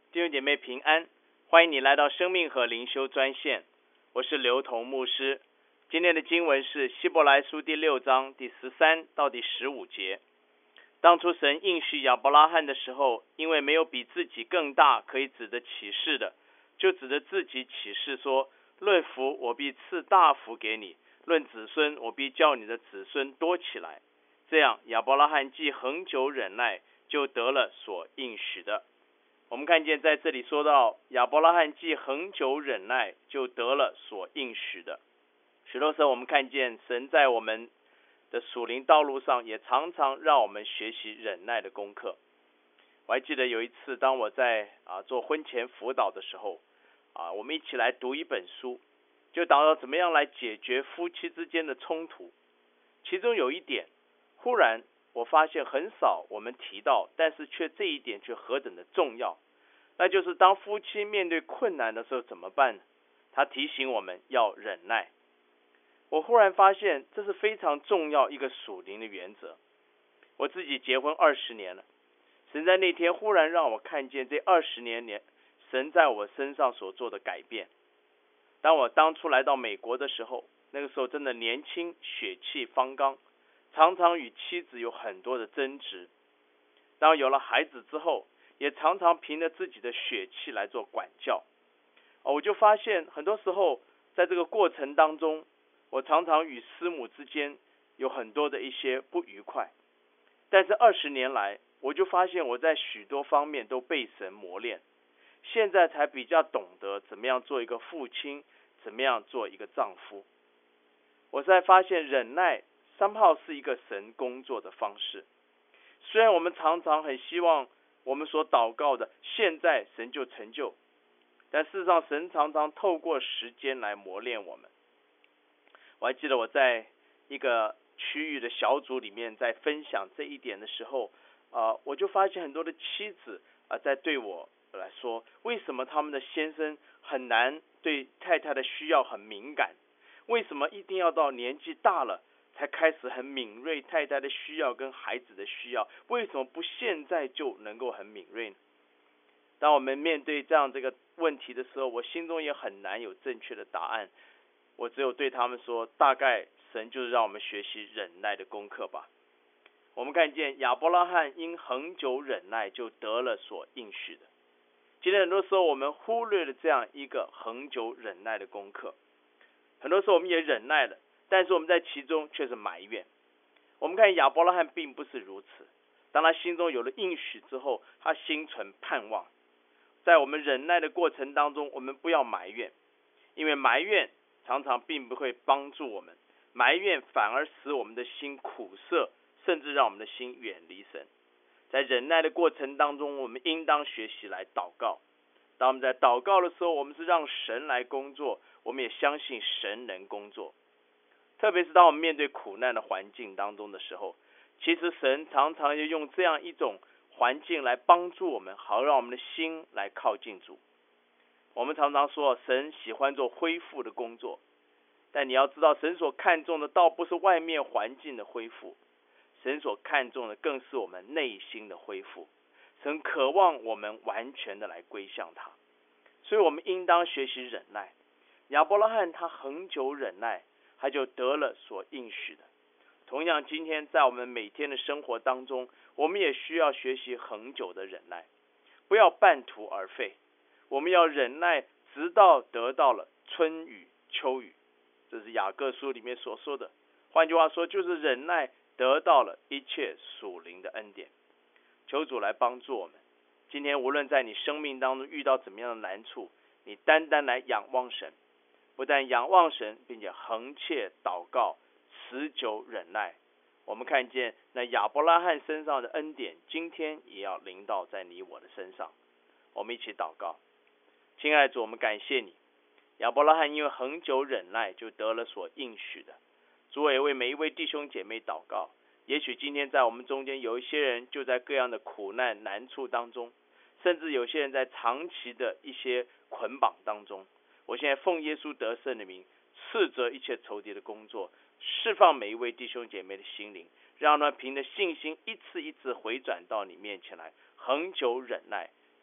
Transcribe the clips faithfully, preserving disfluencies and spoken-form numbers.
弟兄姐妹平安，欢迎你来到生命和灵修专线，我是刘同牧师。今天的经文是希伯来书第六章第十三到第十五节。当初神应许亚伯拉罕的时候，因为没有比自己更大可以指着启示的，就指着自己启示说，论福我必赐大福给你，论子孙我必叫你的子孙多起来。这样亚伯拉罕既恒久忍耐，就得了所应许的。我们看见在这里说到亚伯拉罕既恒久忍耐，就得了所应许的。许多时候我们看见神在我们的属灵道路上也常常让我们学习忍耐的功课。我还记得有一次当我在啊做婚前辅导的时候啊，我们一起来读一本书，就讲到怎么样来解决夫妻之间的冲突。其中有一点忽然我发现很少我们提到，但是却这一点却何等的重要，那就是当夫妻面对困难的时候怎么办呢？他提醒我们要忍耐。我忽然发现这是非常重要一个属灵的原则。我自己结婚二十年了，神在那天忽然让我看见这二十年年神在我身上所做的改变。当我当初来到美国的时候，那个时候真的年轻血气方刚，常常与妻子有很多的争执。当有了孩子之后，也常常凭着自己的血气来做管教。我就发现很多时候在这个过程当中，我常常与师母之间有很多的一些不愉快。但是二十年来，我就发现我在许多方面都被神磨练，现在才比较懂得怎么样做一个父亲，怎么样做一个丈夫。我才发现忍耐somehow是一个神工作的方式。虽然我们常常很希望我们所祷告的现在神就成就，但事实上神常常透过时间来磨练我们。我还记得我在一个区域的小组里面在分享这一点的时候，呃、我就发现很多的妻子、呃、在对我来说，为什么他们的先生很难对太太的需要很敏感？为什么一定要到年纪大了才开始很敏锐太太的需要跟孩子的需要？为什么不现在就能够很敏锐呢？当我们面对这样这个问题的时候，我心中也很难有正确的答案。我只有对他们说，大概神就是让我们学习忍耐的功课吧。我们看见亚伯拉罕因恒久忍耐，就得了所应许的。今天很多时候我们忽略了这样一个恒久忍耐的功课。很多时候我们也忍耐了，但是我们在其中却是埋怨。我们看亚伯拉罕并不是如此。当他心中有了应许之后，他心存盼望。在我们忍耐的过程当中，我们不要埋怨，因为埋怨常常并不会帮助我们，埋怨反而使我们的心苦涩，甚至让我们的心远离神。在忍耐的过程当中，我们应当学习来祷告。当我们在祷告的时候，我们是让神来工作，我们也相信神能工作。特别是当我们面对苦难的环境当中的时候，其实神常常就用这样一种环境来帮助我们，好让我们的心来靠近主。我们常常说神喜欢做恢复的工作，但你要知道神所看重的倒不是外面环境的恢复，神所看重的更是我们内心的恢复。神渴望我们完全的来归向他，所以我们应当学习忍耐。亚伯拉罕他恒久忍耐，他就得了所应许的。同样今天在我们每天的生活当中，我们也需要学习恒久的忍耐，不要半途而废。我们要忍耐直到得到了春雨秋雨，这是雅各书里面所说的。换句话说，就是忍耐得到了一切属灵的恩典。求主来帮助我们。今天无论在你生命当中遇到怎么样的难处，你单单来仰望神，不但仰望神，并且恒切祷告，持久忍耐。我们看见那亚伯拉罕身上的恩典，今天也要临到在你我的身上。我们一起祷告。亲爱的主，我们感谢你，亚伯拉罕因为恒久忍耐，就得了所应许的。主也为每一位弟兄姐妹祷告。也许今天在我们中间有一些人就在各样的苦难难处当中，甚至有些人在长期的一些捆绑当中。我现在奉耶稣得胜的名，斥责一切仇敌的工作，释放每一位弟兄姐妹的心灵，让他们凭着信心一次一次回转到你面前来，恒久忍耐。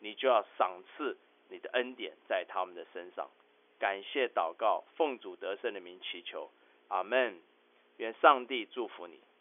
你就要赏赐你的恩典在他们的身上。感谢祷告，奉主得胜的名祈求，阿们。愿上帝祝福你。